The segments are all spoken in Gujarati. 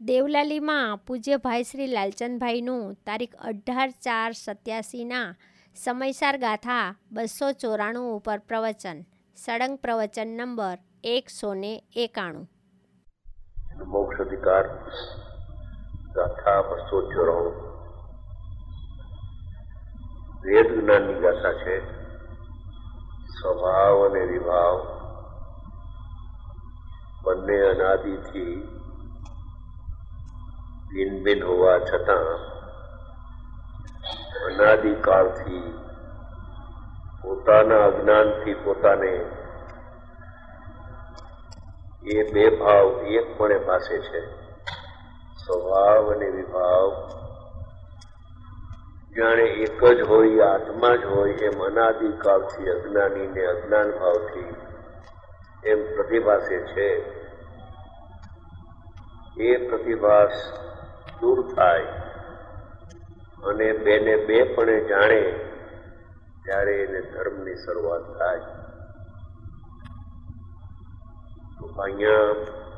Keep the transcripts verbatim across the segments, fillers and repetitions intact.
દેવલાલીમાં પૂજ્ય ભાઈ શ્રી લાલચંદભાઈનું તારીખ અઢાર ચાર સત્યાસીના સમયસાર ગાથા બસો ચોરાણું ઉપર પ્રવચન, સળંગ પ્રવચન નંબર એકસો ને એકાણું. મોક્ષ અધિકાર ગાથા બસો ચોરાણું વેદ જ્ઞાનની ગાથા છે. સ્વભાવ અને વિભાવ બંને અનાદિથી ભિન્ન ભિન્ન હોવા છતાં અનાદિકાળથી પોતાના અજ્ઞાનથી પોતાને એ બે ભાવ એકપણે પાસે છે. સ્વભાવ અને વિભાવ જાણે એક જ હોય, આત્મા જ હોય, એમ અનાદિકાળથી અજ્ઞાની ને અજ્ઞાન ભાવથી એમ પ્રતિભાસે છે. એ પ્રતિભાસ દૂર થાય અને બેને બે પણે જાણે ત્યારે એને ધર્મની શરૂઆત થાય. તો અહીંયા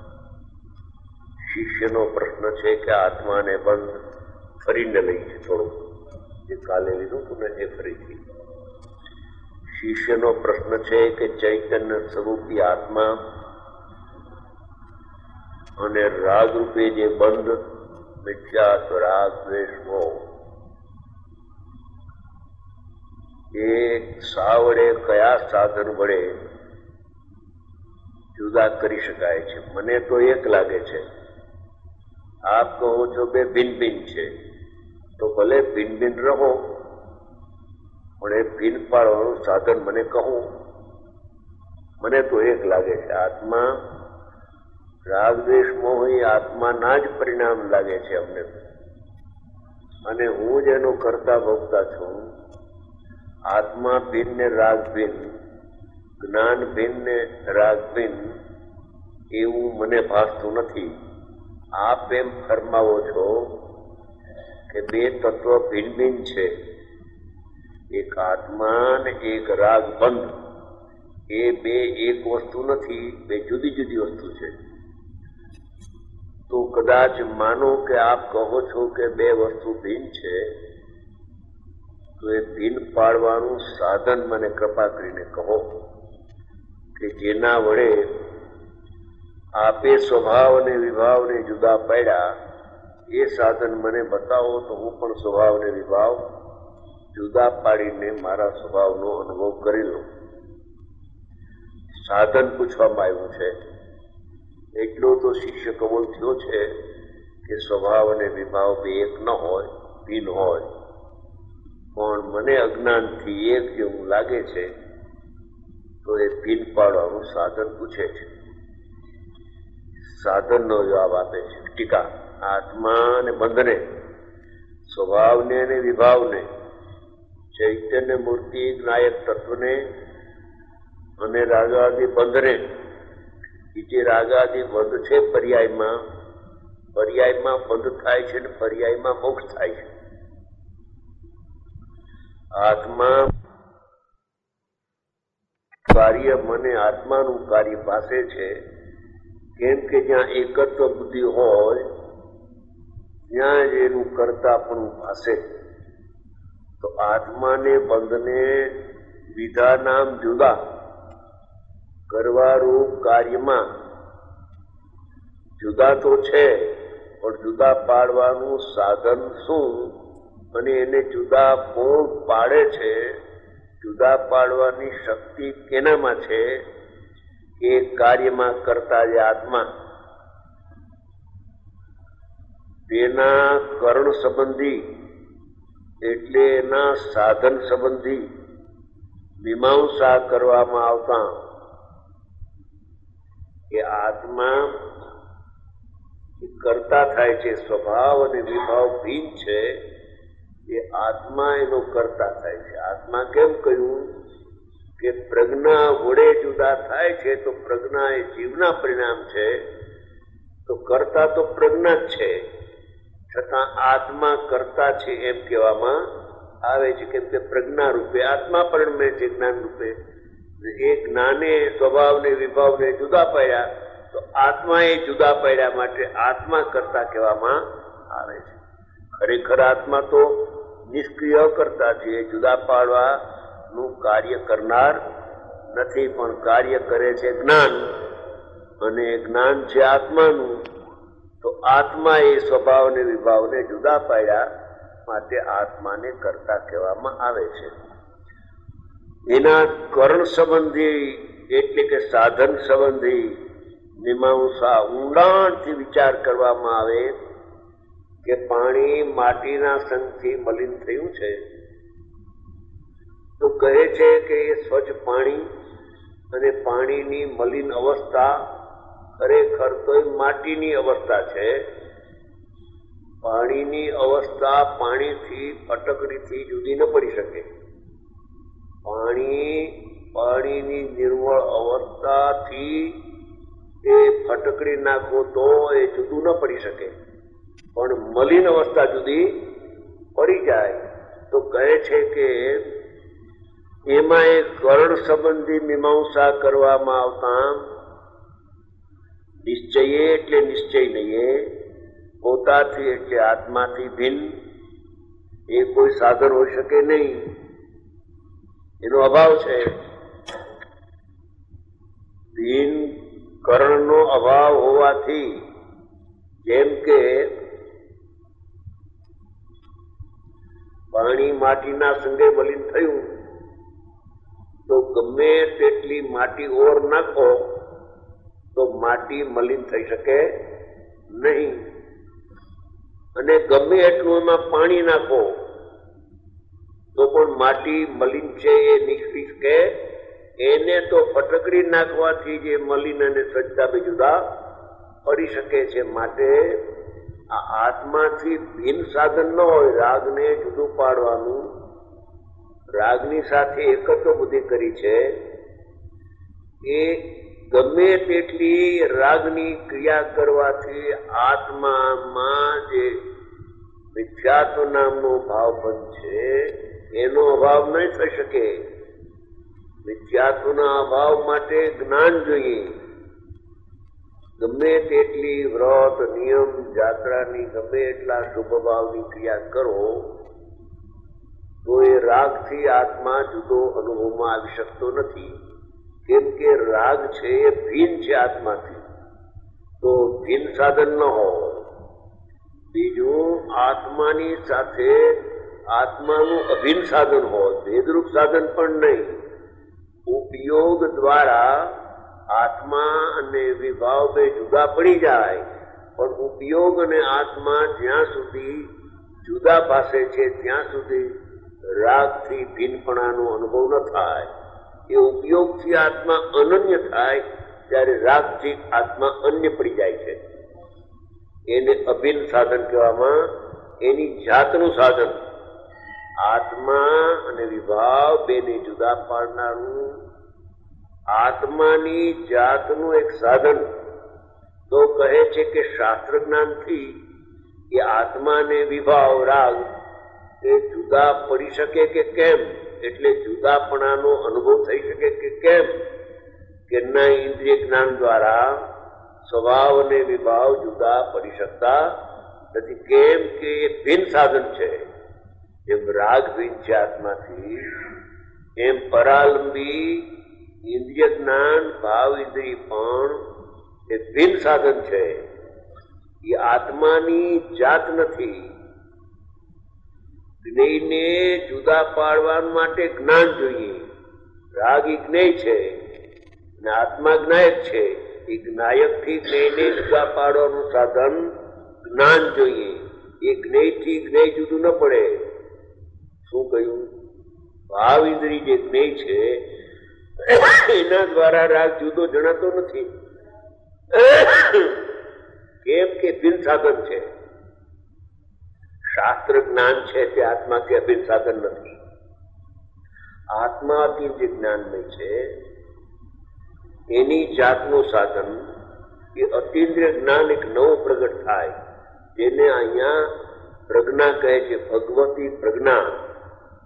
શિષ્યનો પ્રશ્ન છે કે આત્માને બંધ ફરીને લઈએ. થોડું જે કાલે લીધું હતું ને એ ફરીથી શિષ્યનો પ્રશ્ન છે કે ચૈતન્ય સ્વરૂપી આત્મા અને રાગ રૂપે જે બંધ મિથ્યા રાગ દ્વેષ મોહ એ શા વડે કયા સાધન વડે જુદા કરી શકાય છે? મને તો એક લાગે છે. આપ કહો છો બે ભિન્ન ભિન્ન છે, તો ભલે ભિન્ન ભિન્ન રહો, પણ એ ભિન્ન પાડવાનું સાધન મને કહું. મને તો એક લાગે છે આત્મા રાગ દ્વેષ મોહ એ આત્માના જ પરિણામ લાગે છે અમને, અને હું જ એનો કરતા ભોગતા છું. આત્મા ભિન્ન ને રાગ ભિન્ન, જ્ઞાન ભિન્ન ને રાગ ભિન્ન એવું મને ભાસતું નથી. આપ એમ ફરમાવો છો કે બે તત્વ ભિન્ન ભિન્ન છે, એક આત્મા ને એક રાગ બંધ. એ બે એક વસ્તુ નથી, બે જુદી જુદી વસ્તુ છે. તો કદાચ માનો કે આપ કહો છો કે બે વસ્તુ ભિન્ન છે, તો એ ભિન્ન પાડવાનું સાધન મને કૃપા કરીને કહો કે જેના વડે આપે સ્વભાવ અને વિભાવને જુદા પાડ્યા. એ સાધન મને બતાવો તો હું પણ સ્વભાવ અને વિભાવ જુદા પાડીને મારા સ્વભાવનો અનુભવ કરી લઉં. સાધન પૂછવામાં આવ્યું છે. એટલો તો શિષ્ય કબૂલ થયો છે કે સ્વભાવ અને વિભાવ બે એક ન હોય, ભિન્ન હોય, પણ મને અજ્ઞાનથી એક જેવું લાગે છે, તો એ ભિન્ન પાડવાનું સાધન પૂછે છે. સાધનનો જવાબ આપે છે ટીકા. આત્મા અને બંધને, સ્વભાવને અને વિભાવને, ચૈતન્ય મૂર્તિ નાયક તત્વને અને રાગાદી બંધને, જે રાગાદી બંધ છે પર્યાયમાં, પર્યાયમાં બંધ થાય છે ને પર્યાયમાં મોક્ષ થાય છે. આત્મા કાર્ય મને આત્માનું કાર્ય પાસે છે, કેમ કે જ્યાં એકત્વ બુદ્ધિ હોય ત્યાં જ એનું કરતા પણ ભાસે. તો આત્માને બંધને વિધા નામ જુદા કરવારૂપ કાર્યમાં જુદા તો છે, પણ જુદા પાડવાનું સાધન શું અને એને જુદા કોણ પાડે છે? જુદા પાડવાની શક્તિ કેનામાં છે? એ કાર્યમાં કરતા જે આત્મા, તેના કરણ સંબંધી એટલે એના સાધન સંબંધી મીમાંસા કરવામાં આવતા કે આત્મા કરતા થાય છે. સ્વભાવ અને વિભાવ ભિન્ન છે, એ આત્મા એનો કરતા થાય છે. આત્મા કેમ કહ્યું કે પ્રજ્ઞા વડે જુદા થાય છે, તો પ્રજ્ઞા એ જીવના પરિણામ છે, તો કરતા તો પ્રજ્ઞા જ છે, છતાં આત્મા કરતા છે એમ કહેવામાં આવે છે. કેમ કે પ્રજ્ઞા રૂપે આત્મા પરિણમે છે, જ્ઞાન રૂપે. એ જ્ઞાને સ્વભાવને વિભાવને જુદા પાડ્યા તો આત્મા એ જુદા પડ્યા માટે આત્મા કરતા કહેવામાં આવે છે. ખરેખર આત્મા તો નિષ્ક્રિય કરતા છે, જુદા પાડવાનું કાર્ય કરનાર નથી, પણ કાર્ય કરે છે જ્ઞાન, અને જ્ઞાન છે આત્માનું. તો આત્મા એ સ્વભાવ ને વિભાવને જુદા પાડ્યા માટે આત્માને કરતા કહેવામાં આવે છે. એના કર્ણ સંબંધી એટલે કે સાધન સંબંધી મીમાંસા ઊંડાણથી વિચાર કરવામાં આવે કે પાણી માટીના સંગથી મલિન થયું છે, તો કહે છે કે એ સ્વચ્છ પાણી અને પાણીની મલિન અવસ્થા ખરેખર તો એ માટીની અવસ્થા છે. પાણીની અવસ્થા પાણીથી ફટકડીથી જુદી ન પડી શકે. પાણી પાણીની નિર્મળ અવસ્થાથી એ ફટકડી નાખો તો એ જુદું ન પડી શકે, પણ મલિન અવસ્થા જુદી પડી જાય. તો કહે છે કે એમાં એ કર્ણ સંબંધી મીમાંસા કરવામાં આવતા નિશ્ચયે એટલે નિશ્ચય નહીં, પોતાથી એટલે આત્માથી ભિન્ન એ કોઈ સાધન હોઈ શકે નહીં, એનો અભાવ છે. ભિન્ન કર્ણનો અભાવ હોવાથી જેમ કે પાણી માટીના સંગે મલિન થયું તો ગમે તેટલી માટી ઓર નાખો તો માટી મલિન થઈ શકે નહીં, અને ગમે એટલું એમાં પાણી નાખો તો પણ માટી મલિન છે એ નીકળી શકે. એને તો ફટકડી નાખવાથી જે મલિન અને સ્વચ્છતા બે જુદા પડી શકે છે. માટે આ આત્માથી ભિન્ન સાધન ન હોય રાગને જુદું પાડવાનું. રાગની સાથે એકત્વ બુદ્ધિ કરી છે, એ ગમે તેટલી રાગની ક્રિયા કરવાથી આત્મામાં જે મિથ્યાત્વ નામનો ભાવ બંધ છે એનો અભાવ નહીં થઈ શકે. મિથ્યાત્વના અભાવ માટે જ્ઞાન જોઈએ. ગમે તેટલી વ્રત નિયમ જાત્રાની ગમે એટલા શુભ ભાવની ક્રિયા કરો તો એ રાગથી આત્મા જુદો અનુભવમાં આવી શકતો નથી, કેમ કે રાગ છે એ ભિન્ન છે આત્માથી, તો ભિન્ન સાધન ન હોય. બીજું આત્માની સાથે આત્માનું અભિન્ન સાધન હોય, ભેદરૂપ સાધન પણ નહીં. ઉપયોગ દ્વારા આત્મા અને વિભાવ બે જુદા પડી જાય, પણ ઉપયોગ અને આત્મા જ્યાં સુધી જુદા પાસે છે ત્યાં સુધી રાગથી ભિન્નપણાનો અનુભવ ન થાય. એ ઉપયોગથી આત્મા અનન્ય થાય ત્યારે રાગથી આત્મા અન્ય પડી જાય છે. એને અભિન્ન સાધન કહેવામાં, એની જાતનું સાધન. આત્મા અને વિભાવ બેને જુદા પાડનારું આત્માની જાતનું એક સાધન. તો કહે છે કે શાસ્ત્ર જ્ઞાનથી એ આત્મા ને વિભાવ રાગ એ જુદા પડી શકે કે કેમ, એટલે જુદાપણાનો અનુભવ થઈ શકે કે કેમ, કે ના ઇન્દ્રિય જ્ઞાન દ્વારા સ્વભાવ અને વિભાવ જુદા પડી શકતા નથી. કેમ કે એ ભિન્ન સાધન છે. જેમ રાગ ભિન્ન છે આત્માથી, એમ પરાલંબી ઇન્દ્રિય જ્ઞાન ભાવ ઇન્દ્રિય પણ એ ભિન્ન સાધન છે. એ આત્માની જાત નથી. જ્ઞેયને જુદા પાડવા માટે જ્ઞાન જોઈએ. રાગ એ જ્ઞેય છે અને આત્મા જ્ઞાયક છે. એ જ્ઞાયક થી જ્ઞેયને જુદા પાડવાનું સાધન જ્ઞાન જોઈએ. એ જ્ઞેય થી જ્ઞેય જુદું ન પડે. શું કહ્યું? ભાવ ઇન્દ્રિય જે જ્ઞેય છે એના દ્વારા રાગ જુદો જણાતો નથી, કેમ કે ભિન્ન સાધન છે. શાસ્ત્ર જ્ઞાન છે તે આત્માથી અભિન્ન સાધન નથી. આત્માથી જે જ્ઞાનમય છે એની જાતનું સાધન એ અતિન્દ્રિય જ્ઞાન એક નવું પ્રગટ થાય, જેને અહીંયા પ્રજ્ઞા કહે છે. ભગવતી પ્રજ્ઞા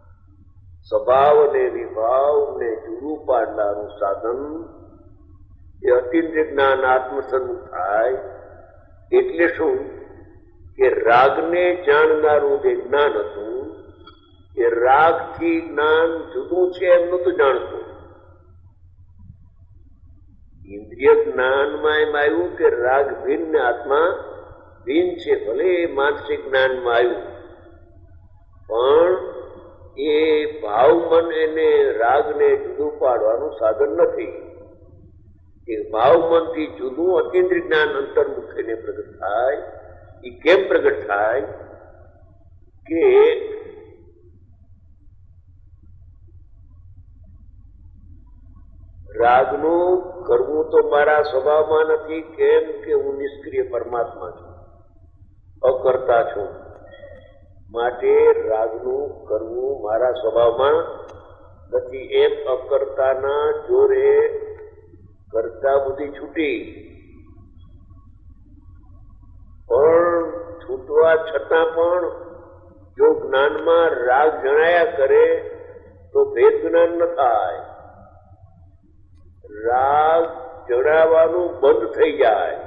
સ્વભાવ અને વિભાવ ને જુદું પાડનારું સાધન એ અતિન્દ્રિય જ્ઞાન આત્મસન્મુખ થાય એટલે શું કે રાગને જાણનારું જે જ્ઞાન હતું એ રાગથી જ્ઞાન જુદું છે એમ નતું જાણતું. ઇન્દ્રિય જ્ઞાનમાં એમ આવ્યું કે રાગ ભિન્ન ને આત્મા ભિન્ન છે. ભલે એ માનસિક જ્ઞાનમાં આવ્યું પણ એ ભાવ મન એને રાગને જુદું પાડવાનું સાધન નથી. એ ભાવ મનથી જુદું અતિન્દ્રિય જ્ઞાન અંતર્મુખ થઈને પ્રગટ થાય. એ કેમ પ્રગટ થાય કે રાગનું કરવું તો મારા સ્વભાવમાં નથી. કેમ કે હું નિષ્ક્રિય પરમાત્મા છું, અકર્તા છું. માટે રાગનું કરવું મારા સ્વભાવમાં નથી. એમ અકર્તાના જોરે કરતા બુદ્ધિ છૂટી, પણ છૂટવા છતાં પણ જો જ્ઞાનમાં રાગ જણાયા કરે તો ભેદ જ્ઞાન ન થાય. રાગ જણાવવાનું બંધ થઈ જાય,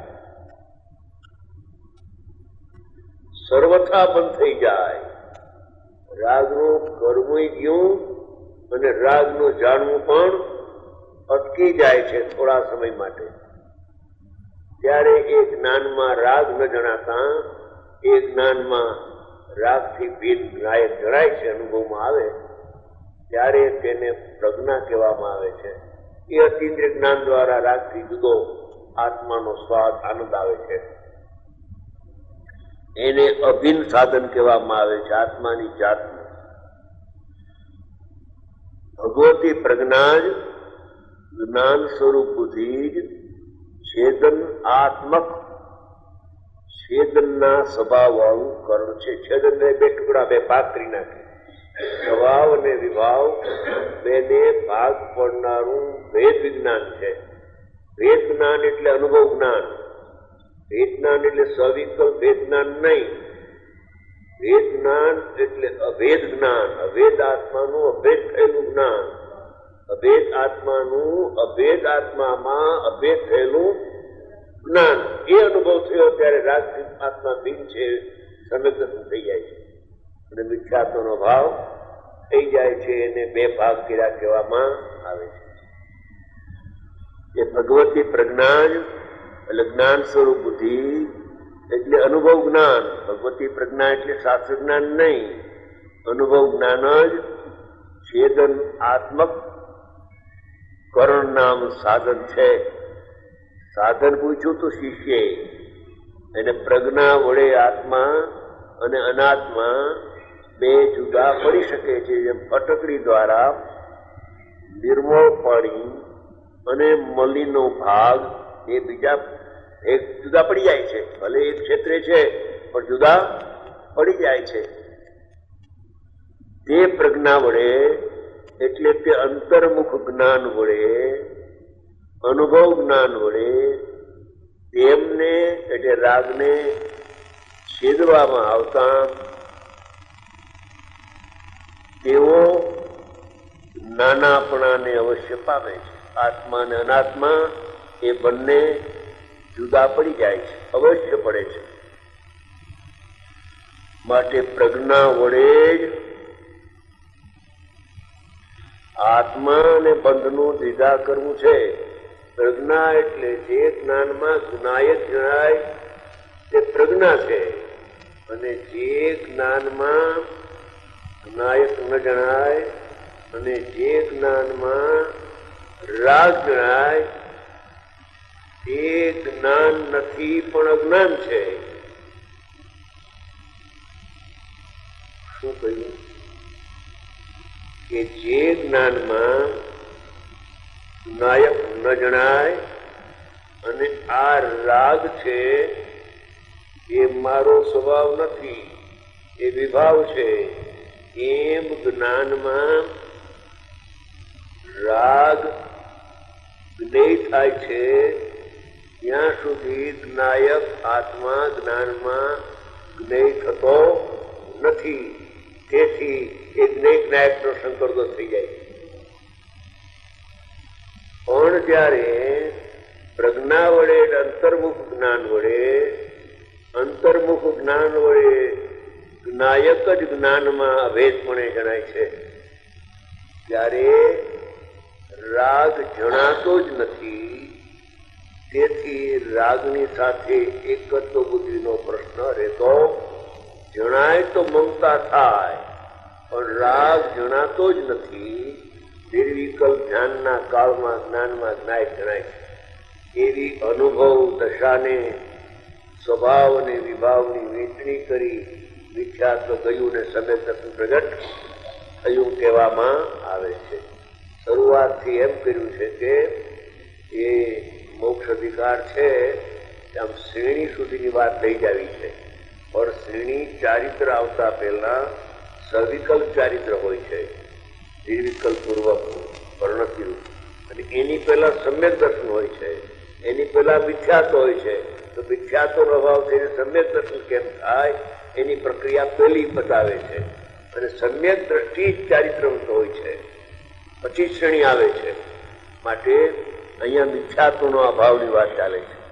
સર્વથા બંધ થઈ જાય. રાગનું કરવું ગયું અને રાગનું જાણવું પણ અટકી જાય છે થોડા સમય માટે. ત્યારે એ જ્ઞાનમાં રાગ ન જણાતા એ જ્ઞાનમાં રાગથી ભિન્ન નાયક જણાય છે, અનુભવમાં આવે ત્યારે તેને પ્રજ્ઞા કહેવામાં આવે છે. એ અતિન્દ્રિય જ્ઞાન દ્વારા રાગથી જુદો આત્માનો સ્વાદ આનંદ આવે છે. એને અભિન્ન સાધન કહેવામાં આવે છે, આત્માની જાતનું. ભગવતી પ્રજ્ઞા જ જ્ઞાન સ્વરૂપ બુદ્ધિ જ છેદન આત્મક છેદનના સ્વભાવ વાળું કર્ણ છે. છેદન ને બે ટુકડા બે ભાગ કરી નાખે. સ્વભાવ અને વિભાવ બેને ભાગ પડનારું ભેદ વિજ્ઞાન છે. ભેદ જ્ઞાન એટલે અનુભવ જ્ઞાન. ભેદ જ્ઞાન એટલે સવિકલ્પ ભેદ જ્ઞાન નહીં. ભેદ જ્ઞાન એટલે અભેદ જ્ઞાન. અભેદ આત્માનું અભેદ થયેલું જ્ઞાન. અભેદ આત્માનું અભેદ આત્મામાં અભેદ થયેલું જ્ઞાન. એ અનુભવ થયો ત્યારે રાગથી આત્મા ભિન્ન છે સંલગ્ન થઈ જાય છે અને મિથ્યાત્વનો ભાવ થઈ જાય છે. એને બે ભાગ કર્યા કહેવામાં આવે છે. એ ભગવતી પ્રજ્ઞા જ એટલે જ્ઞાન સ્વરૂપ બુદ્ધિ એટલે અનુભવ જ્ઞાન. ભગવતી પ્રજ્ઞા એટલે શાસ્ત્ર જ્ઞાન નહીં, અનુભવ જ્ઞાન જ છેદન આત્મક કરણ નામ સાધન છે. સાધન પૂછ્યું તો શિષ્ય એને પ્રજ્ઞા વડે આત્મા અને અનાત્મા બે જુદા પડી શકે છે. જેમ ફટકડી દ્વારા નિર્મળ પાણી અને મલીનો ભાગ એ બીજા એક જુદા પડી જાય છે. ભલે એક ક્ષેત્રે છે પણ જુદા પડી જાય છે. તે પ્રજ્ઞા વડે એટલે તે અંતર્મુખ જ્ઞાન વડે અનુભવ જ્ઞાન વડે તેમને એટલે રાગને છેદવામાં આવતા તેઓ નાનાપણાને અવશ્ય પામે છે. આત્મા અને અનાત્મા એ બંને જુદા પડી જાય છે, અવશ્ય પડે છે. માટે પ્રજ્ઞા વડે જ આત્મા અને બંધનું દ્વિધા કરવું છે. પ્રજ્ઞા એટલે જે જ્ઞાનમાં જ્ઞાયક જણાય તે પ્રજ્ઞા છે, અને જે જ્ઞાનમાં જ્ઞાયક ન જણાય અને જે જ્ઞાનમાં રાગ જણાય તે જ્ઞાન નથી પણ અજ્ઞાન છે. શું કહ્યું કે જે જ્ઞાનમાં નાયક ન જણાય અને આ રાગ છે એ મારો સ્વભાવ નથી, એ વિભાવ છે, એમ જ્ઞાનમાં રાગ જ્ઞેય થાય છે ત્યાં સુધી જ્ઞાયક આત્મા જ્ઞાનમાં જ્ઞેય થતો નથી. તેથી એ જ્ઞેય જ્ઞાયકનો સંકર્ષ થઈ જાય. પણ જ્યારે પ્રજ્ઞા વડે અંતર્મુખ જ્ઞાન વડે અંતર્મુખ જ્ઞાન વડે જ્ઞાયક જ જ્ઞાનમાં અભેદપણે જણાય છે. ત્યારે રાગ જણાતો જ નથી. તેથી રાગની સાથે એકત્વ બુદ્ધિનો પ્રશ્ન રહેતો. જણાય તો મમતા થાય, પણ રાગ જણાતો જ નથી. નિર્વિકલ્પ ધ્યાનના કાળમાં જ્ઞાનમાં જ્ઞાય જણાય છે. એવી અનુભવ દશાને સ્વભાવ અને વિભાવની વેચણી કરી મિથ્યાત્વ ગયું ને સમેત પ્રગટ થયું કહેવામાં આવે છે. શરૂઆતથી એમ કર્યું છે કે એ મોક્ષ અધિકાર છે આમ શ્રેણી સુધીની વાત લઈ જાવી છે. પણ શ્રેણી ચારિત્ર આવતા પહેલા સવિકલ્પ ચારિત્ર હોય છે, નિર્વિકલ્પ પૂર્વક વર્ણથી, અને એની પહેલા સમ્યક દર્શન હોય છે, એની પહેલા મિથ્યાત્વ હોય છે. તો મિથ્યાત્વનો અભાવ થઈને સમ્યક દર્શન કેમ થાય એની પ્રક્રિયા પહેલી બતાવે છે. અને સમ્યક દ્રષ્ટિ જ ચારિત્રવંત હોય છે, પછી શ્રેણી આવે છે. માટે અહીંયા મિથ્યાત્વનો અભાવની વાત ચાલે છે.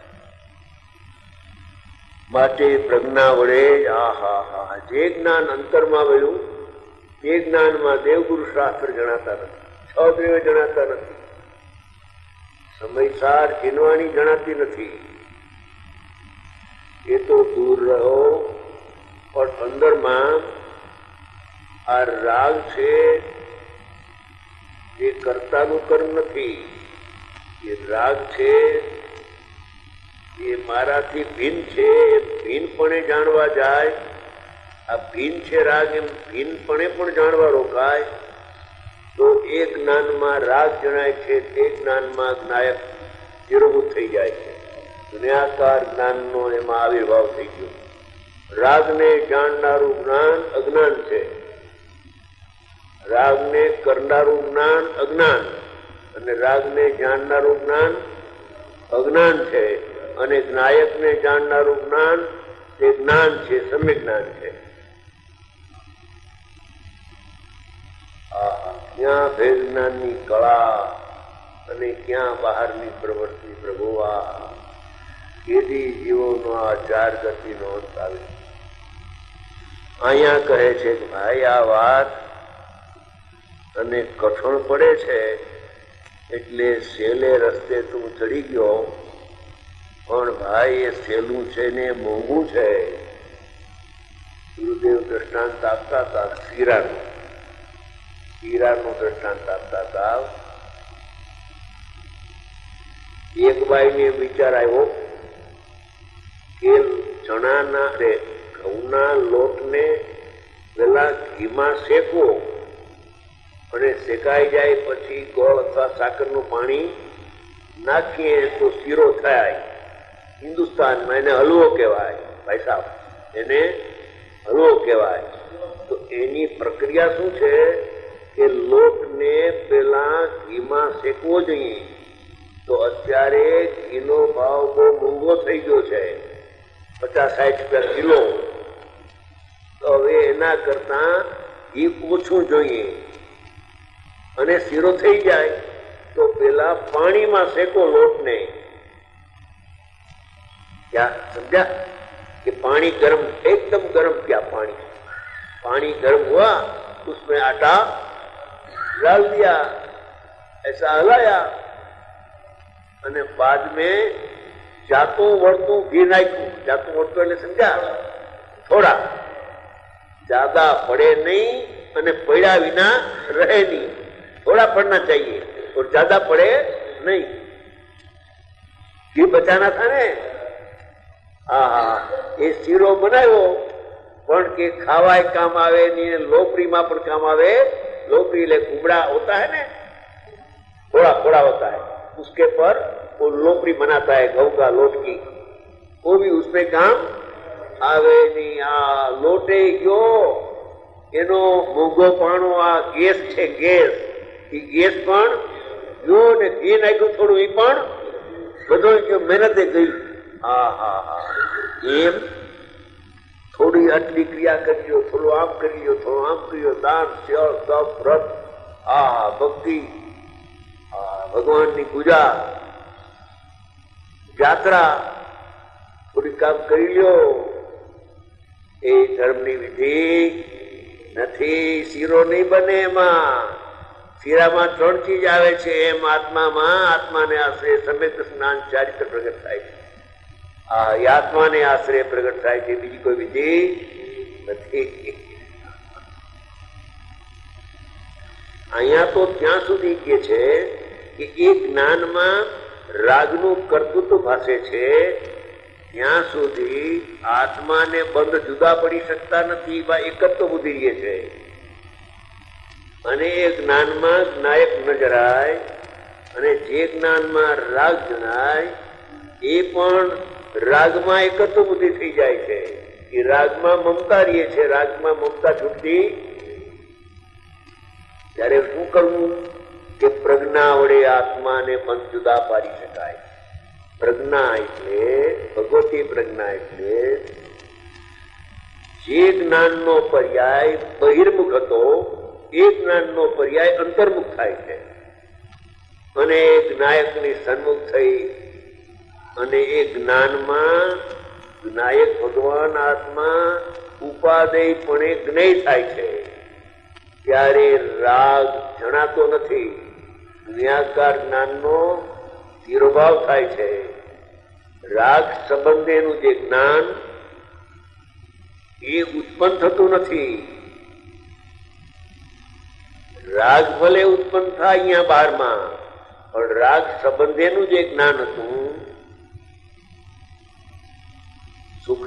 માટે પ્રજ્ઞા વડે આ હા હા જે જ્ઞાન અંતરમાં વયું તે જ્ઞાનમાં દેવગુરુ શાસ્ત્ર જણાતા નથી, છ દેવ જણાતા નથી, સમયસાર જીનવાણી જણાતી નથી. એ તો દૂર રહો. પણ અંદરમાં આ રાગ છે એ કર્તાનું કર્મ નથી. એ રાગ છે એ મારાથી ભિન્ન છે, એ ભિન્નપણે જાણવા જાય. આ ભિન્ન છે રાગ એમ ભિન્નપણે પણ જાણવા રોકાય તો એ જ્ઞાનમાં રાગ જણાય છે, તે જ્ઞાનમાં જ્ઞાયક નિર્ભૂત થઈ જાય છે. દુનિયાકાર જ્ઞાનનો એમાં આવિર્ભાવ થઈ ગયો. રાગને જાણનારું જ્ઞાન અજ્ઞાન છે, રાગને કરનારું જ્ઞાન અજ્ઞાન, અને રાગને જાણનારું જ્ઞાન અજ્ઞાન છે, અને જ્ઞાયકને જાણનારું જ્ઞાન તે જ્ઞાન છે, સમ્યક જ્ઞાન છે. ક્યાં ભેદ જ્ઞાનની કળા અને ક્યાં બહારની પ્રવૃત્તિ પ્રભુઆ. કેદી જીવોનો આ ચાર ગતિનો અંત આવે. અહીંયા કહે છે કે ભાઈ આ વાત અને કઠણ પડે છે એટલે સહેલે રસ્તે તું ચડી ગયો. પણ ભાઈ એ સહેલું છે ને મોંઘું છે. ગુરુદેવ દ્રષ્ટાંત આપતા હતા શીરાનું શીરાનું દ્રષ્ટાંત આપતા હતા. એક બાઈને વિચાર આવ્યો કે ચણાના રે ઘઉંના લોટને પેલા ઘીમાં શેકવો અને શેકાઈ જાય પછી ગોળ અથવા સાકરનું પાણી નાખીએ તો શીરો થાય. હિન્દુસ્તાનમાં એને હલવો કહેવાય. ભાઈ સાહેબ, એને હલવો કહેવાય. તો એની પ્રક્રિયા શું છે કે લોટને પેલા ઘીમાં શેકવો જોઈએ. તો અત્યારે ઘીનો ભાવ બહુ મોંઘો થઈ ગયો છે, પચાસ સાઠ રૂપિયા કિલો. તો હવે એના કરતા ઘી ઓછું જોઈએ અને શીરો થઈ જાય તો પેલા પાણીમાં શેકો લોટને. क्या समझा कि पानी गर्म, एकदम गर्म किया पानी. पानी गर्म हुआ, उसमें आटा डाल दिया, ऐसा हलाया અને बाद में जातू वरतू घी नाख्યું. जातू वरतू એટલે સમજા, થોડા, ज्यादा पड़े नहीं અને પડ્યા વિના રહે नहीं. थोड़ा पड़ना चाहिए और ज्यादा पड़े नहीं. घी बचाना था ने. હા એ શીરો બનાવ્યો પણ કે ખાવાય કામ આવે નહીં, લોપરીમાં પણ કામ આવે. लोपरी ले कुबड़ा होता है ना, थोड़ा थोड़ा होता है, उसके पर वो लोपरी बनाता है गऊ का लोट की, वो भी उसमें काम आवे नहीं. आ लोटे गयो एनो मोंघो पाणो आ गैस छे, गैस ई गैस पण गयो ने घी नाख्યું થોડું ઈ પણ બધો ગયો, મહેનતે ગઈ. હા હા હા એમ થોડી આટલી ક્રિયા કર્યો, થોડું આમ કર્યો, થોડું આમ કર્યો, દાન સેવા તપ વ્રત, આ ભક્તિ, ભગવાનની પૂજા, જાત્રા થોડી કામ કરી લ્યો, એ ધર્મની વિધિ નથી. શીરો નહીં બને એમાં. શીરામાં ત્રણ ચીજ આવે છે. એમ આત્મામાં આત્માને આશ્રય સમ્યક સ્નાન ચારિત્ર પ્રગટ થાય છે. આ આત્માને આશ્રય પ્રગટ થાય છે, બીજી કોઈ વિધિ નથી. અહીંયા તો ત્યાં સુધી કે છે કે એ જ્ઞાનમાં રાગનું કર્તૃત્વ ભાસે છે, ત્યાં સુધી આત્માને બંધ જુદા પડી શકતા નથી. એકત્વ બુદ્ધિ રહે છે. અને એ જ્ઞાનમાં નાયક ન જરાય, અને જે જ્ઞાનમાં રાગ જણાય એ પણ રાગમાં એકત્વ બુદ્ધિ થઈ જાય છે. એ રાગમાં મમતા રહે છે. રાગમાં મમતા છૂટતી. ત્યારે શું કરવું કે પ્રજ્ઞા વડે આત્માને બંધ જુદા પાડી શકાય. પ્રજ્ઞા એટલે ભગવતી પ્રજ્ઞા એટલે જે જ્ઞાનનો પર્યાય બહિર્મુખ હતો એ જ્ઞાનનો પર્યાય અંતર્મુખ થાય છે, અને નાયકની સન્મુખ થઈ અને એ જ્ઞાનમાં નાયક ભગવાન આત્મા ઉપાદેયપણે જ્ઞેય થાય છે. ત્યારે રાગ જણાતો નથી. નિરાકાર જ્ઞાનનો તિરોભાવ થાય છે. રાગ સંબંધેનું જે જ્ઞાન એ ઉત્પન્ન થતું નથી. રાગ ભલે ઉત્પન્ન થાય અહીંયા બહારમાં, પણ રાગ સંબંધેનું જે જ્ઞાન હતું સુખ,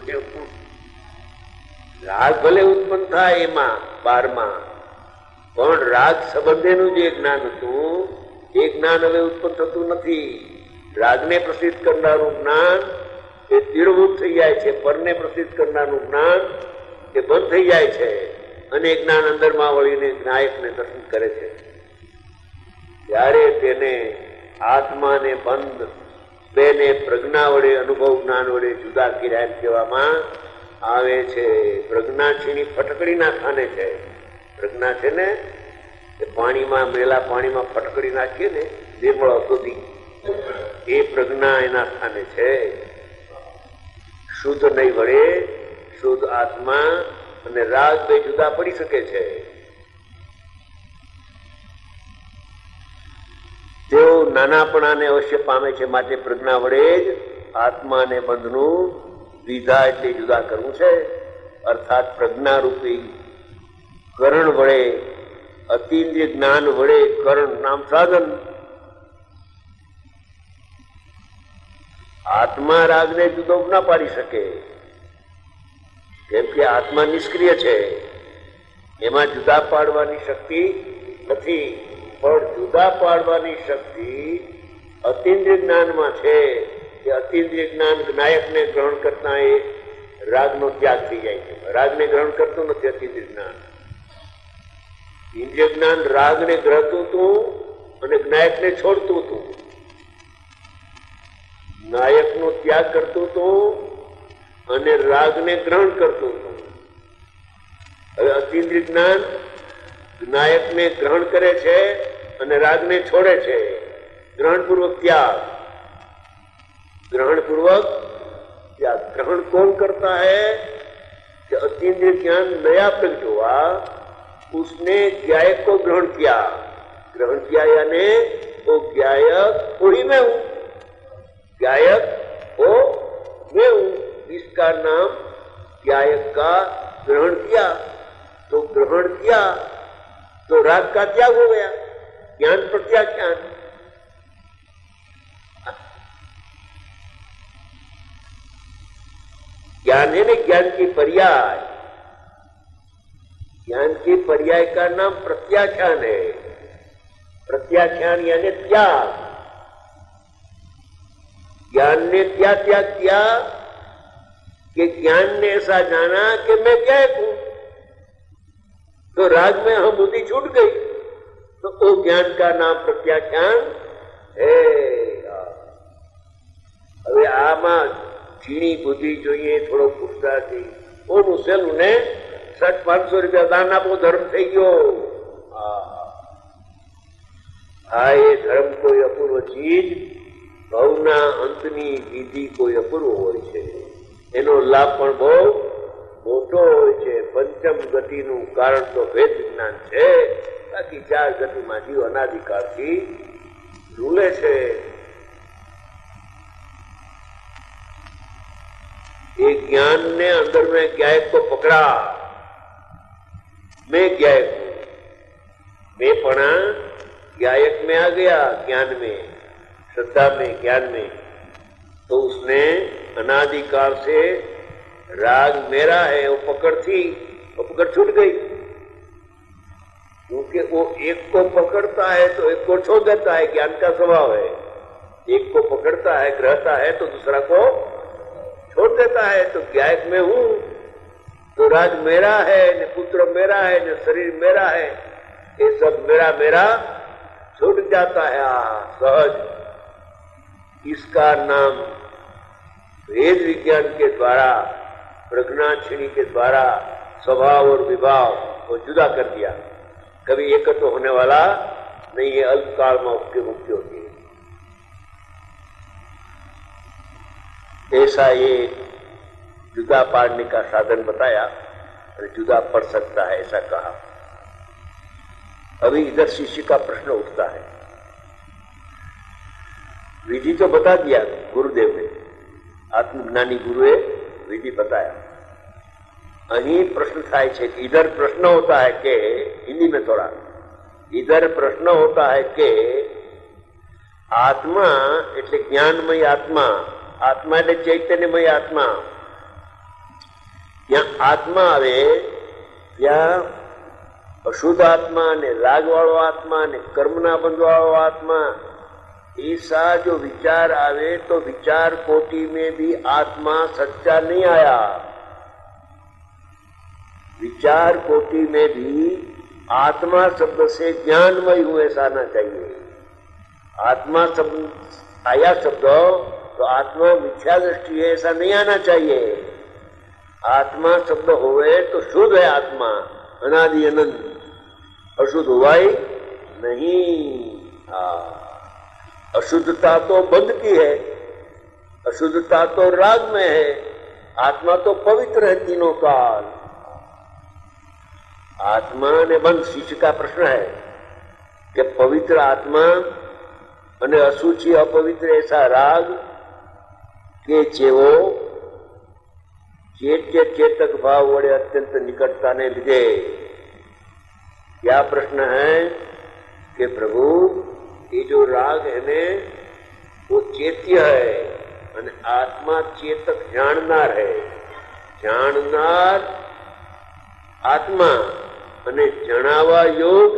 રાગ ભલે ઉત્પન્ન થાય એમાં બારમાં, પણ રાગ સંબંધેનું જે જ્ઞાન હતું એ જ્ઞાન હવે ઉત્પન્ન થતું નથી. રાગને પ્રસિદ્ધ કરનારું જ્ઞાન એ તિરભૂત થઈ જાય છે. પરને પ્રસિદ્ધ કરનારું જ્ઞાન એ બંધ થઈ જાય છે, અને જ્ઞાન અંદરમાં વળીને નાયકને દર્શન કરે છે. ત્યારે તેને આત્માને બંધ બેને પ્રજ્ઞા વડે અનુભવ જ્ઞાન વડે જુદા કર્યા કહેવામાં આવે છે. પ્રજ્ઞા છીણી ફટકડીના ખાને છે. પ્રજ્ઞા છે ને એ પાણીમાં મેલા પાણીમાં ફટકડી નાખીએ ને નિર્મળ સુધી, એ પ્રજ્ઞા એના સ્થાને છે. શુદ્ધ નહીં વડે શુદ્ધ આત્મા અને રાગ બે જુદા પડી શકે છે. તેઓ નાનાપણાને અવશ્ય પામે છે. માટે પ્રજ્ઞા વડે જ આત્મા અને બંધનું વિધા એટલે જુદા કરવું છે. અર્થાત પ્રજ્ઞા રૂપી કરણ વડે, અતિન્દ્રિય જ્ઞાન વડે, કરણ નામ સાધન, આત્મા રાગને જુદો ના પાડી શકે. કેમ કે આત્મા નિષ્ક્રિય છે, એમાં જુદા પાડવાની શક્તિ નથી. પણ જુદા પાડવાની શક્તિ અતિન્દ્રિય જ્ઞાનમાં છે. કે અતિન્દ્રિય જ્ઞાન નાયકને ગ્રહણ કરતા એ રાગનો ત્યાગ થઈ જાય છે. રાગને ગ્રહણ કરતું નથી અતિન્દ્રિય જ્ઞાન. ઇન્દ્રિય જ્ઞાન રાગને ગ્રહતું હતું અને નાયકને છોડતું હતું. નાયકનો ત્યાગ કરતું હતું અને રાગને ગ્રહણ કરતું હતું. હવે અતિન્દ્રિય જ્ઞાન નાયકને ગ્રહણ કરે છે અને રાગને છોડે છે. ગ્રહણ પૂર્વક ત્યાગ. ग्रहण पूर्वक या ग्रहण कौन करता है कि अतीन्द्रिय ज्ञान नया प्रकट हुआ, उसने ज्ञायक को ग्रहण किया. ग्रहण किया यानी वो ज्ञायक वही मैं हूं, ज्ञायक वो मैं हूं. इसका नाम ज्ञायक का ग्रहण किया. तो ग्रहण किया तो राग का त्याग हो गया. ज्ञान प्रत्याख्यान. ज्ञान है ना, ज्ञान की पर्याय. ज्ञान के पर्याय का नाम प्रत्याख्यान है. प्रत्याख्यान यानी त्याग. ज्ञान ने क्या त्याग किया कि ज्ञान ने ऐसा जाना कि मैं ज्ञायक हूं, तो राग में हम बुद्धि छूट गई. तो वो ज्ञान का नाम प्रत्याख्यान है. હવે આમાં ઝીણી બુદ્ધિ જોઈએ, થોડો પુરુષાર્થી. ઓનું સેલું ને સાત પાંચસો રૂપિયા દાન આપો, ધર્મ થઈ ગયો. હા, એ ધર્મ કોઈ અપૂર્વ ચીજ ભવના અંતની વિધિ કોઈ અપૂર્વ હોય છે, એનો લાભ પણ બહુ મોટો હોય છે. પંચમ ગતિનું કારણ તો ભેદ વિજ્ઞાન છે, બાકી ચાર ગતિમાં જીવ અનાદિકાળથી ઝૂલે છે. ये ज्ञान ने अंदर में ज्ञायक को पकड़ा, मैं ज्ञायक हूं, मैं पढ़ा ज्ञायक में आ गया, ज्ञान में, श्रद्धा में, ज्ञान में, तो उसने अनादिकाल से राग मेरा है वो पकड़ थी, वो पकड़ छूट गई, क्योंकि वो एक को पकड़ता है तो एक को छोड़ देता है, ज्ञान का स्वभाव है. एक को पकड़ता है, ग्रहता है तो दूसरा को छोड़ देता है. तो ज्ञायक में हूं तो राज मेरा है, न पुत्र मेरा है, न शरीर मेरा है, ये सब मेरा मेरा छूट जाता है. आ, सहज. इसका नाम वेद विज्ञान के द्वारा, प्रज्ञाक्षिणी के द्वारा स्वभाव और विभाव को जुदा कर दिया. कभी एकत्र होने वाला नहीं है, अल्पकाल में उसकी मुक्ति होती है. ऐसा ये जुदा पाड़ने का साधन बताया और जुदा पड़ सकता है ऐसा कहा. अभी इधर शिष्य का प्रश्न उठता है. विधि तो बता दिया गुरुदेव ने, आत्मज्ञानी गुरुए विधि बताया. अही प्रश्न थाय छे कि इधर प्रश्न होता है कि, हिंदी में थोड़ा, इधर प्रश्न होता है कि आत्मा એટલે જ્ઞાનમય આત્મા, આત્મા એટલે ચૈતન્યમય આત્મા. ત્યાં આત્મા આવે ત્યાં અશુદ્ધ આત્મા ને રાગવાળો આત્મા ને કર્મના બંધવાળો આત્મા, ऐसा जो विचार आवे तो विचार कोटि में भी आत्मा सच्चा नहीं आया. विचार कोटि में भी आत्मा शब्द से ज्ञानमय हूं ऐसा आना चाहिए. आत्मा शब्द आया शब्द तो आत्मा मिथ्या दृष्टि है ऐसा नहीं आना चाहिए. आत्मा शब्द होवे तो शुद्ध है आत्मा, अनादि अनंत, अशुद्ध हुआ ही नहीं. अशुद्धता तो बंध की है, अशुद्धता तो राग में है, आत्मा तो पवित्र है तीनों काल. आत्मा ने बंध. शिष्य का प्रश्न है कि पवित्र आत्मा અને અશુચિ અપવિત્ર ऐसा राग के જેવો चेत्य चेतक भाव वड़े अत्यंत निकटता ने લીધે. क्या प्रश्न है कि प्रभु ये जो राग है ने वो चेत्य है અને आत्मा चेतक जाननार है. जाननार आत्मा અને જણાવા યોગ,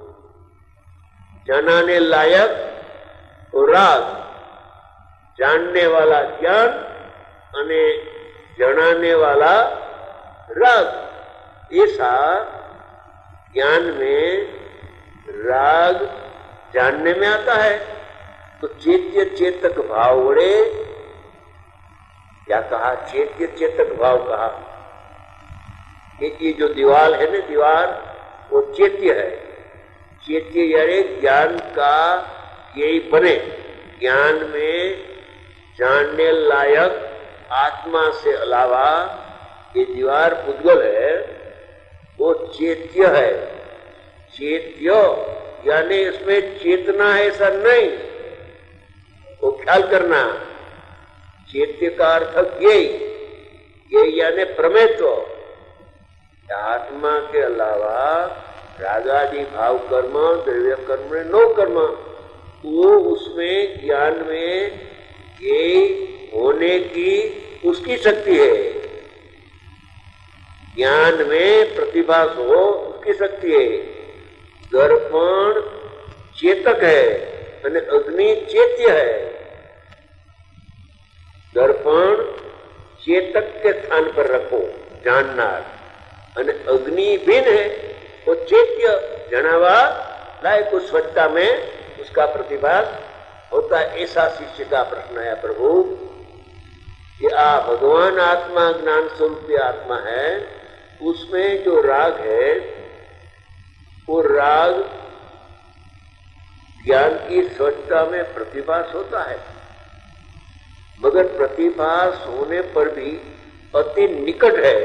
જાનાને લાયક तो राग, जानने वाला ज्ञान अने जनाने वाला राग. ऐसा ज्ञान में राग जानने में आता है तो चेत्य चेतक भाव वड़े, क्या कहा, चेत्य चेतक भाव कहा. ये जो दीवार है ना, दीवार वो चेत्य है. चेत्य यानी ज्ञान का यही बने. ज्ञान में जानने लायक आत्मा से अलावा ये दीवार पुद्गल है, वो चेत्य है. चेत्य यानी इसमें चेतना है ऐसा नहीं, वो ख्याल करना. चेत्य का अर्थ यही, ये यानी प्रमेत्व. आत्मा के अलावा रागादि भाव कर्म, द्रव्य कर्म, नो कर्म, वो उसमें ज्ञान में ये होने की उसकी शक्ति है. ज्ञान में प्रतिभा हो उसकी शक्ति है. दर्पण चेतक है અને अग्नि चेत्य है. दर्पण चेतक के स्थान पर रखो, जाननार, અને अग्नि भिन्न है, वो चेत्य जनावा लायक उस स्वच्छता में उसका प्रतिभास होता है. ऐसा शिष्य का प्रश्न है प्रभु कि आ भगवान आत्मा ज्ञान स्वरूप आत्मा है, उसमें जो राग है वो राग ज्ञान की स्वच्छता में प्रतिभास होता है. मगर प्रतिभास होने पर भी अति निकट है।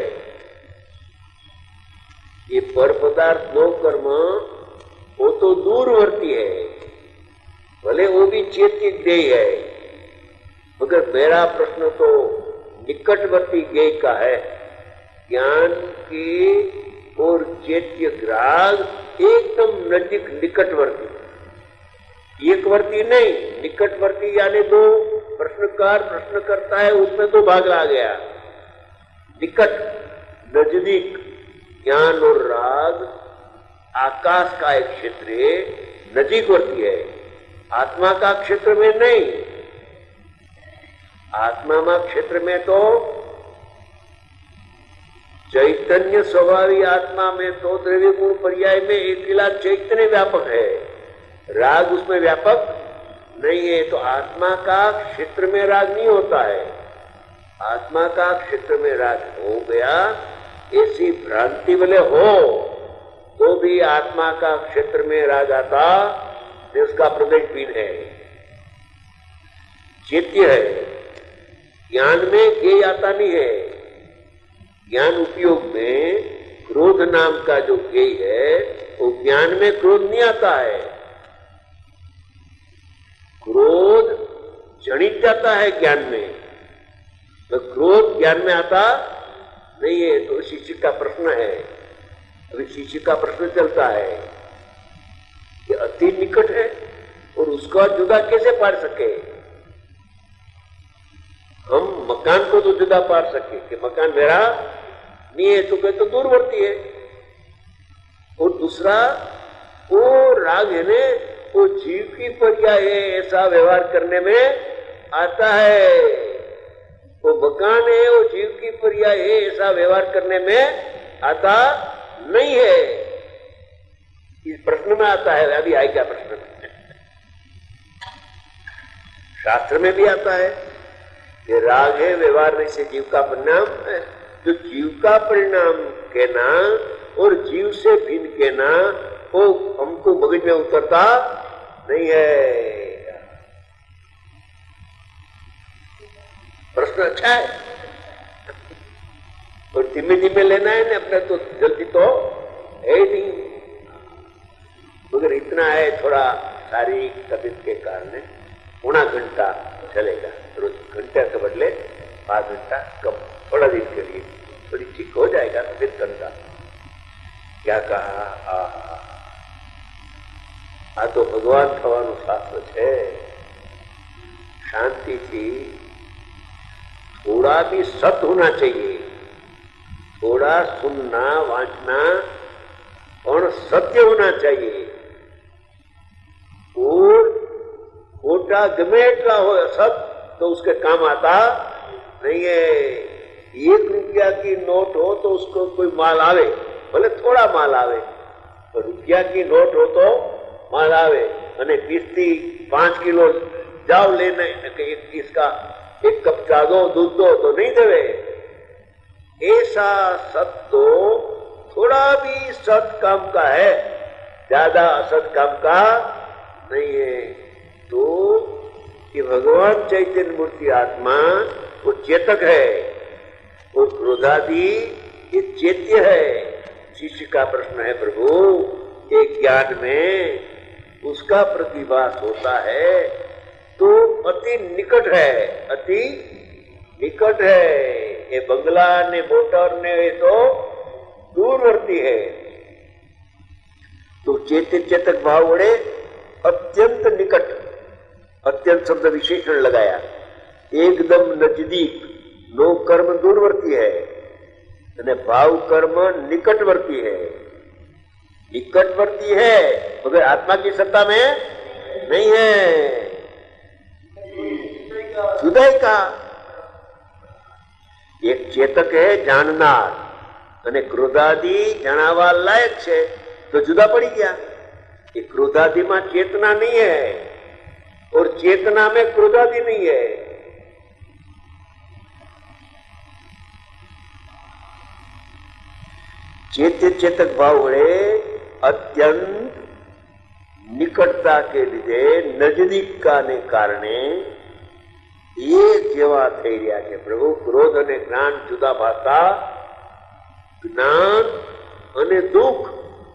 ये पर पदार्थ नो कर्म वो तो दूरवर्ती है, भले वो भी चेत्य ज्ञेय है, मगर मेरा प्रश्न तो निकटवर्ती ज्ञेय का है। ज्ञान के और चेत्य ग्राग एकदम नजदीक निकटवर्ती, एकवर्ती नहीं, निकटवर्ती। यानी दो प्रश्नकार प्रश्न करता है, उसमें तो भाग आ गया। निकट नजदीक ज्ञान और राग आकाश का एक क्षेत्र है, नजीकवर्ती है, आत्मा का क्षेत्र में नहीं। आत्मा में क्षेत्र में तो चैतन्य स्वभावी आत्मा में तो द्रव्य गुण पर्याय में अकेला चैतन्य व्यापक है, राग उसमें व्यापक नहीं है। तो आत्मा का क्षेत्र में राग नहीं होता है। आत्मा का क्षेत्र में राग हो गया, ऐसी भ्रांति भले हो तो भी आत्मा का क्षेत्र में राग आता, उसका प्रदेश भिन्न है, चैत्य है। ज्ञान में ज्ञेय आता नहीं है। ज्ञान उपयोग में क्रोध नाम का जो ज्ञेय है वो ज्ञान में क्रोध नहीं आता है। क्रोध जनित जाता है ज्ञान में, तो क्रोध ज्ञान में आता नहीं है। तो शिष्य का प्रश्न है, अभी शिष्य का प्रश्न चलता है कि अति निकट है और उसका जुदा कैसे पार सके। हम मकान को तो जुदा पार सके कि मकान मेरा नहीं है, तो कहते तो दूरवर्ती है। और दूसरा वो राग है ने वो जीव की पर्याय है, ऐसा व्यवहार करने में आता है। वो मकान है वो जीव की पर्याय है, ऐसा व्यवहार करने में आता नहीं है। इस प्रश्न में आता है, अभी आएगा प्रश्न में। शास्त्र में भी आता है कि राग है व्यवहार में से जीव का परिणाम है। तो जीव का परिणाम कहना और जीव से भिन्न कहना वो हमको मगज में उतरता नहीं है। प्रश्न अच्छा है और धीमे धीमे लेना है ना, अपने तो जल्दी तो है ही नहीं। मगर इतना है, थोड़ा शारीरिक तबीयत के कारण पौना घंटा चलेगा, रोज घंटे के बदले आध घंटा कम, थोड़ा दिन के लिए थोड़ी ठीक हो जाएगा तबीयत करता। क्या कहा? आ, आ तो भगवान थवानुं शास्त्र है। शांति थी, थोड़ा भी सत्य होना चाहिए, थोड़ा सुनना वांचना और सत्य होना चाहिए। और खोटा गमे एटला हो सत्य तो उसके काम आता नहीं है। एक रुपया की नोट हो तो उसको कोई माल आवे, भले थोड़ा माल आवे, तो रुपया की नोट हो तो माल आवे। અને पीसती पांच किलो जाओ लेने इसका एक कप चा दो, दूध दो, तो नहीं देवे। ऐसा सत तो थोड़ा भी सत काम का है, ज्यादा असत काम का नहीं है। तो कि भगवान चैतन्य मूर्ति आत्मा वो चेतक है, वो क्रोधादि ये चैत्य है। शिष्य का प्रश्न है, प्रभु ये ज्ञान में उसका प्रतिभास होता है तो अति निकट है, अति निकट है। ये बंगला ने मोटर ने तो दूरवर्ती है। तो चेत चेतक भाव वड़े अत्यंत निकट, अत्यंत शब्द विशेषण लगाया, एकदम नजदीक। नो कर्म दूरवर्ती है અને भाव कर्म निकटवर्ती है। निकटवर्ती है मगर आत्मा की सत्ता में नहीं है। हृदय का एक चेतक है जाननार અને क्रोधादि जनावा लायक છે तो जुदा पड़ी गया। ये क्रोधादि में चेतना नहीं है और चेतना में क्रोधादि नहीं है। चेत्य चेतक भाव वड़े अत्यंत निकटता के लिए नजदीक का ने कारणे એક જેવા થઈ રહ્યા છે પ્રભુ. ક્રોધ અને જ્ઞાન જુદા પાડતા, જ્ઞાન અને દુઃખ,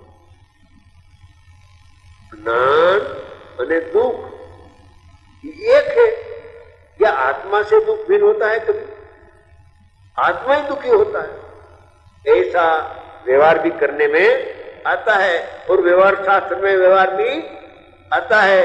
ज्ञान અને दुख एक है. क्या आत्मा से दुख भिन्न होता है? कभी आत्मा ही दुखी होता है. ऐसा व्यवहार भी करने में आता है और व्यवहार शास्त्र में व्यवहार भी आता है.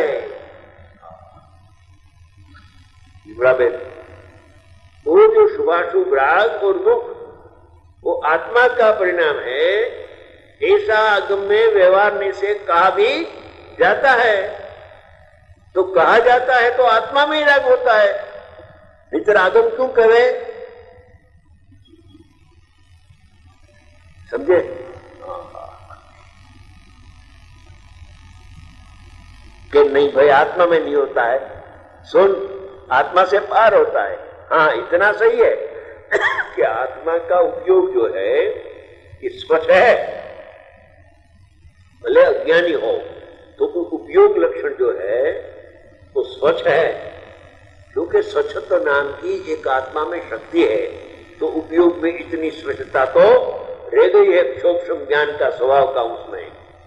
बेन, वो जो शुभाशुभ राग और दुख वो आत्मा का परिणाम है, ऐसा अगम्य व्यवहार से कहा भी जाता है. तो कहा जाता है तो आत्मा में ही राग होता है, इधर आगम क्यों कहे? समझे? कि नहीं भाई आत्मा में नहीं होता है. सुन, आत्मा से पार होता है. हाँ, इतना सही है कि आत्मा का उपयोग जो है ये स्वच्छ है. भले अज्ञानी हो तो उपयोग लक्षण जो है वो स्वच्छ है, क्योंकि स्वच्छता नाम की एक आत्मा में शक्ति है. तो उपयोग में इतनी स्वच्छता तो रह गई है, सूक्ष्म ज्ञान का स्वभाव का उसमें.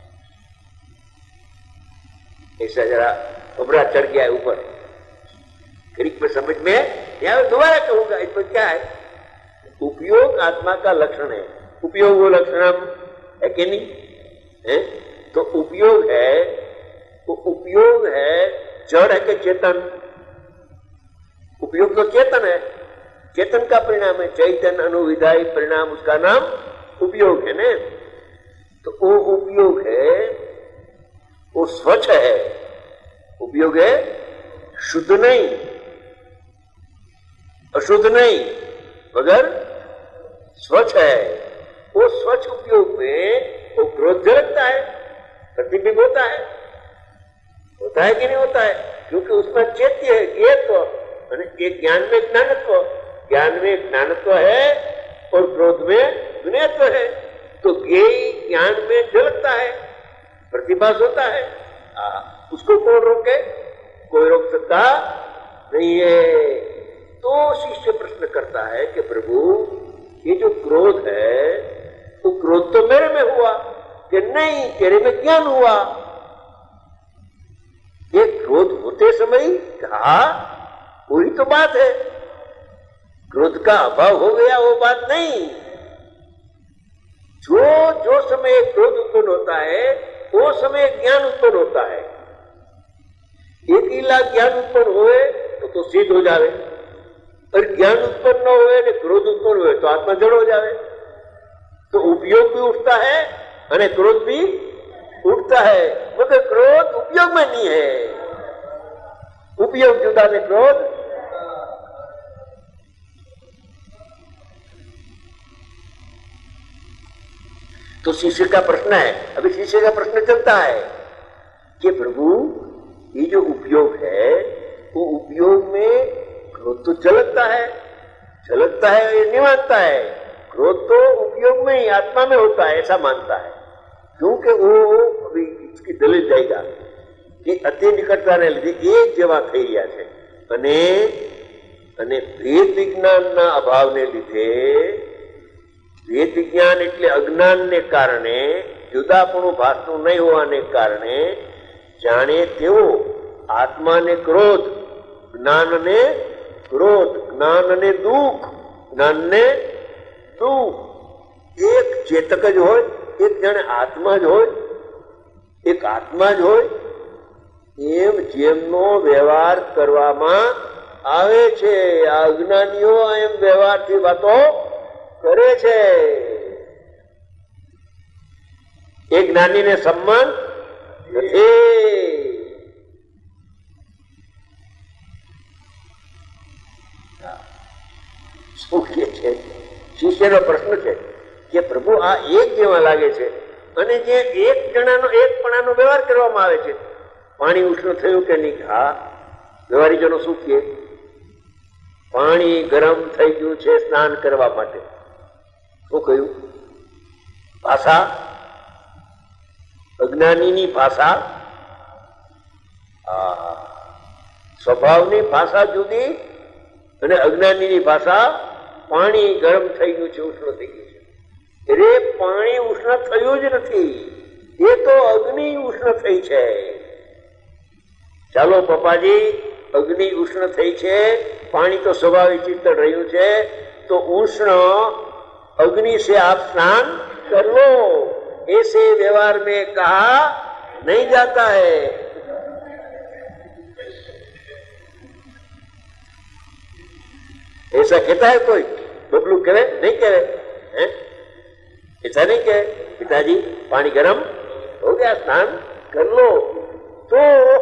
ऐसा जरा उभरा चढ़ गया है ऊपर, गरीब में समझ में या दोबारा कहूंगा. इस पर क्या है? उपयोग आत्मा का लक्षण है. उपयोग वो लक्षण है कि नहीं है? तो उपयोग है, तो उपयोग है जड़ है कि चेतन? उपयोग तो चेतन है, चेतन का परिणाम है. चैतन्य अनुविधायी परिणाम, उसका नाम उपयोग है ना. तो वो उपयोग है, वो स्वच्छ है. उपयोग है शुद्ध नहीं, अशुद्ध नहीं, मगर स्वच्छ है. वो स्वच्छ उपयोग में वो क्रोध झलकता है, प्रतिबिंब होता है. होता है कि नहीं होता है? क्योंकि उसमें चैत्य है, ज्ञेयत्व, एक ज्ञान में ज्ञानत्व, ज्ञान में ज्ञानत्व है और क्रोध में ज्ञेयत्व है. तो ज्ञेय ज्ञान में झलकता है, प्रतिभास होता है. आ, उसको कौन रोके? कोई रोक सकता नहीं है. तो शिष्य प्रश्न करता है कि प्रभु ये जो क्रोध है वो क्रोध तो मेरे में हुआ कि नहीं, तेरे में ज्ञान हुआ. ये क्रोध होते समय कहा वही तो बात है. क्रोध का अभाव हो गया वो बात नहीं. जो जो समय क्रोध उत्पन्न होता है वो समय ज्ञान उत्पन्न होता है. एक ही लाख ज्ञान उत्पन्न हुए तो तो सिद्ध हो जावे, और ज्ञान उत्पन्न न हुए ने क्रोध उत्पन्न हुए तो आत्मा जड़ हो जावे. तो उपयोग भी उठता है और क्रोध भी उठता है, मगर क्रोध उपयोग में नहीं है. उपयोग जुदा ने क्रोध. तो शिष्य का प्रश्न है, अभी शिष्य का प्रश्न चलता है कि प्रभु ये जो उपयोग है वो उपयोग में क्रोध तो झलकता है, झलकता है, ये नहीं मानता है. क्रोध तो उपयोग में ही आत्मा में होता है ऐसा मानता है. क्योंकि वो अभी इसकी दलील जाएगा कि अति निकटताने લીધે એક જેવા થઈ રહ્યા છે અને અને ભેદ વિજ્ઞાનના અભાવને લીધે, ભેદ વિજ્ઞાન એટલે અજ્ઞાનને કારણે, જુદાપણું ભાસનું નહીં હોવાને કારણે જાણે તેવો આત્માને ક્રોધ, જ્ઞાનને ક્રોધ, જ્ઞાનને દુઃખ, જ્ઞાનને દુઃખ. એક ચેતક જ હોય, એક જાણે આત્મા જ હોય, એક આત્મા જ હોય. એમ જેમનો વ્યવહાર કરવામાં આવે છે, આ અજ્ઞાનીઓ એમ વ્યવહારથી વાતો કરે છે. એ જ્ઞાનીને સન્માન નથી. શું કે છે? શિષ્યનો પ્રશ્ન છે કે પ્રભુ આ એક જેવા લાગે છે અને જે એક જણાનો એકપણાનો વ્યવહાર કરવામાં આવે છે. પાણી ઉષ્ણ થયું કે નહીં? હા, વ્યવહારીજનો શું કહે? પાણી ગરમ થઈ ગયું છે સ્નાન કરવા માટે. શું કહ્યું? ભાષા, અજ્ઞાનીની ભાષા, સ્વભાવની ભાષા જુદી, અને અજ્ઞાનીની ભાષા પાણી ગરમ થઈ ગયું છે, ઉષ્ણ થઈ ગયું છે. રે પાણી ઉષ્ણ થયું જ નથી, એ તો અગ્નિ ઉષ્ણ થઈ છે. ચાલો પપ્પાજી, અગ્નિ ઉષ્ણ થઈ છે, पानी तो स्वाभाविक चित्त રહ્યું છે, तो उष्ण अग्नि से आप स्नान कर लो, ऐसे व्यवहार में कहा नहीं जाता है. ऐसा कहता है कोई? बबलू कहे नहीं कहे हैं? ऐसा नहीं कहे पिताजी पानी गर्म हो गया स्नान कर लो, तो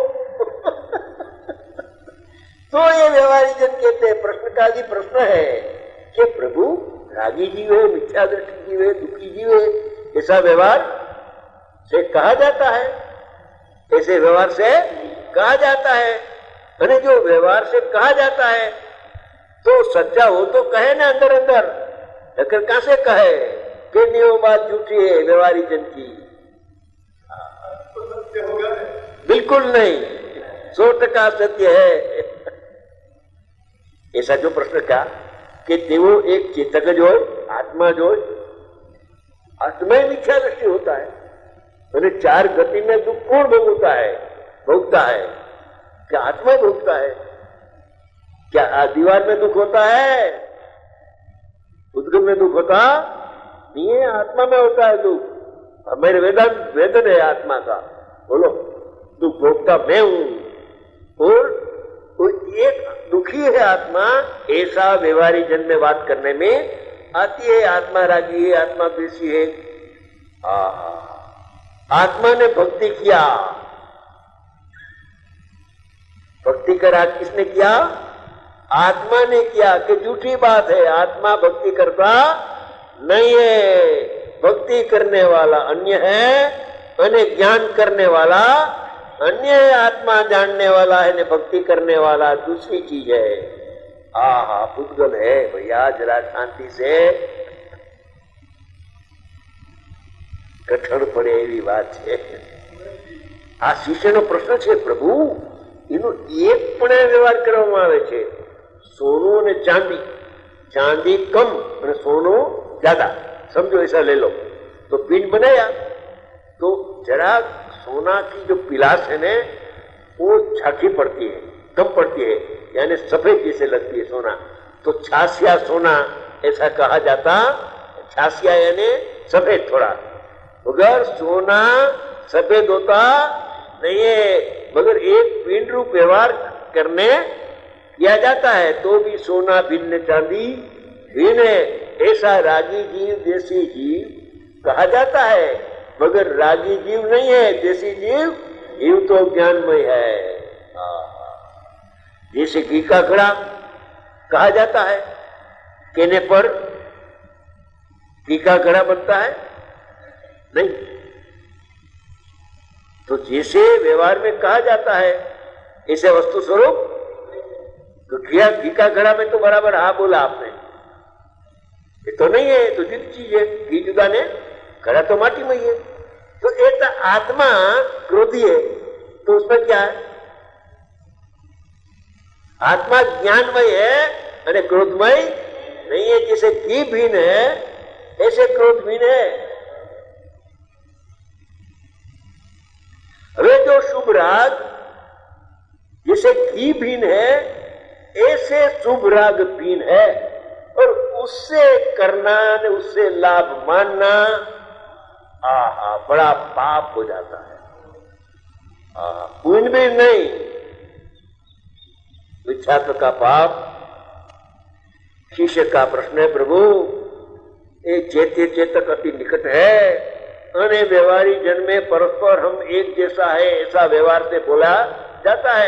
तो ये व्यवहारी जन कहते हैं. प्रश्न का जी प्रश्न है कि प्रभु रागी जीव है, मिथ्या दृष्टि जीव है, दुखी जीव है, ऐसा व्यवहार से कहा जाता है, ऐसे व्यवहार से कहा जाता है. अरे जो व्यवहार से कहा जाता है तो सच्चा हो तो कहे ना अंदर अंदर, लेकिन कहां से कहे कि नहीं वो बात झूठी है व्यवहारी जन की? बिल्कुल नहीं, सौ टका सत्य है. ऐसा जो प्रश्न क्या कि तेवो एक चेतक जो आत्मा जो आत्मा ही मिथ्या दृष्टि होता है, અને ચાર ગતિ में दुख कौन भोगता है? भोगता है क्या आत्मा भोगता है? क्या दीवार में दुख होता है? उद्गम में दुख होता नहीं है, आत्मा में होता है दुख. मेरे वेदन वेदन है आत्मा का, बोलो दुख भोगता मैं हूं. और तो एक दुखी है आत्मा, ऐसा व्यवहारी जन में बात करने में आती है. आत्मा रागी है, आत्मा द्वेषी है. आत्मा ने भक्ति किया, भक्ति करा किसने किया? आत्मा ने किया. कि झूठी बात है, आत्मा भक्ति करता नहीं है. भक्ति करने वाला अन्य है અને ज्ञान करने वाला अन्य है. आत्मा जानने वाला है ने भक्ति करने वाला दूसरी चीज है. आहा पुद्गल है भैया, जरा शांति से. કઠણ પડે એવી વાત છે. આ શિષ્યનો પ્રશ્ન છે, પ્રભુ એનો એક પણ વ્યવહાર કરવામાં આવે છે. સોનું અને ચાંદી, ચાंदी कम અને સોનું ज्यादा, समझो ऐसा ले लो. तो पिंड बनाया तो जरा सोना की जो पिलास है ना वो झांकी पड़ती है, कम पड़ती है, यानी सफेद जैसे लगती है सोना. तो छासिया सोना ऐसा कहा जाता. छासिया यानी सफेद थोड़ा, मगर सोना सफेद होता नहीं है. मगर एक पिंड रूप व्यवहार करने किया जाता है तो भी सोना भिन्न चांदी भिन्न है. ऐसा रागी जीव देसी जीव कहा जाता है, मगर रागी जीव नहीं है, देसी जीव जीव तो ज्ञानमय है. जैसे घी का घड़ा कहा जाता है, कहने पर घी का घड़ा बनता है नहीं. तो जैसे व्यवहार में कहा जाता है ऐसे वस्तु स्वरूप, तो घिया घी का घड़ा में तो बराबर हाँ बोला आपने, ये तो नहीं है, तो जुदी चीज है. घी जुदा ने घड़ा तो माटी में ही है. तो एक आत्मा क्रोधी है, तो उसमें क्या है? आत्मा ज्ञानमय है और क्रोधमय नहीं है. जैसे घी भिन्न है ऐसे क्रोध भिन्न है. હવે जो शुभ राग जैसे घी भिन्न है ऐसे शुभ राग भिन्न है, और उससे करना ने उससे लाभ मानना आहा बड़ा पाप हो जाता है. पुण्य भी नहीं, विच्छात्र का पाप. शिष्य का प्रश्न है, प्रभु ये चैत्य चेतक अति निकट है અને व्यवहारी जन में परस्पर हम एक जैसा है ऐसा व्यवहार से बोला जाता है.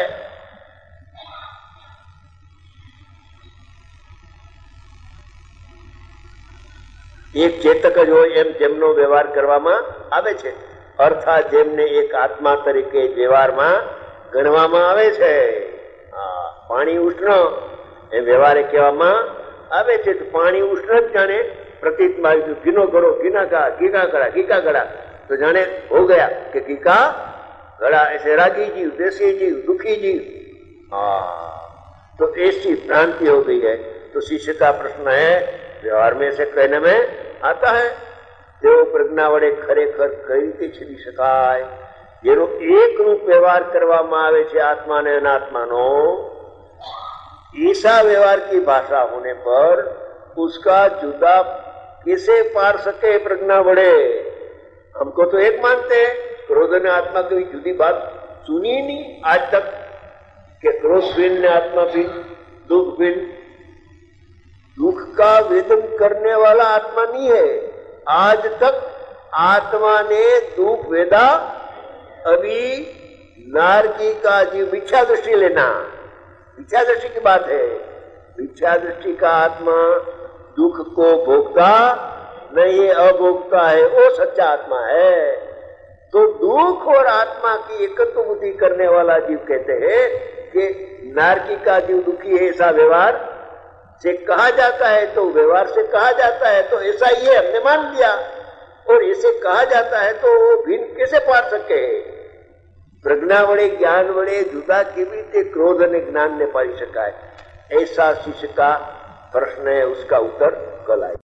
एक चेतक जो एम જેમનો વ્યવહાર કરવામાં આવે છે, અર્થાત જેમને એક આત્મા તરીકે વ્યવહારમાં ગણવામાં આવે છે. પાણી ઉષ્ણ એ વ્યવહારે કહેવામાં આવે છે. તો પાણી ઉષ્ણ જ જાણે प्रतीत में घीनो घड़ो, घीना का घी का घड़ा, घी का घड़ा, तो जाने हो गया कि घी का घड़ा. ऐसे रागी जीव, देसी जीव, दुखी जीव. तो ऐसी भ्रांति हो गई है। तो शिष्य का प्रश्न है, व्यवहार में से कहने में आता है, देव प्रज्ञा वडे खरेखर कई રીતે છેડી શકાય, જેનો એક રૂપ વ્યવહાર કરવામાં આવે છે આત્મા ને અનાત્માનો, ऐसा व्यवहार की भाषा होने पर उसका जुदा कैसे पार सके प्रज्ञा वडे? हमको तो एक मानते हैं, क्रोध ने आत्मा की जुदी बात सुनी ही नहीं आज तक कि क्रोध भिन्न ने आत्मा भिन्न, दुख भिन्न। दुख का वेदन करने वाला आत्मा नहीं है। आज तक आत्मा ने दुख वेदा, अभी नारकी का जीव मिथ्या दृष्टि लेना, मिथ्या दृष्टि की बात है। मिथ्या दृष्टि का आत्मा दुख को भोगता नहीं, ये अभोगता है, वो सच्चा आत्मा है। तो दुख और आत्मा की एकत्व बुद्धि करने वाला जीव कहते हैं कि नारकी का जीव दुखी है, ऐसा व्यवहार से कहा जाता है। तो व्यवहार से कहा जाता है तो ऐसा ही है, हमने मान लिया। और ऐसे कहा जाता है तो वो भिन्न कैसे पार सके? प्रज्ञा वडे ज्ञान वडे जुदा केवी રીતે क्रोध અને જ્ઞાન ને પાડી શકાય? ऐसा शिष्य का प्रश्न है, उसका उत्तर कल आए।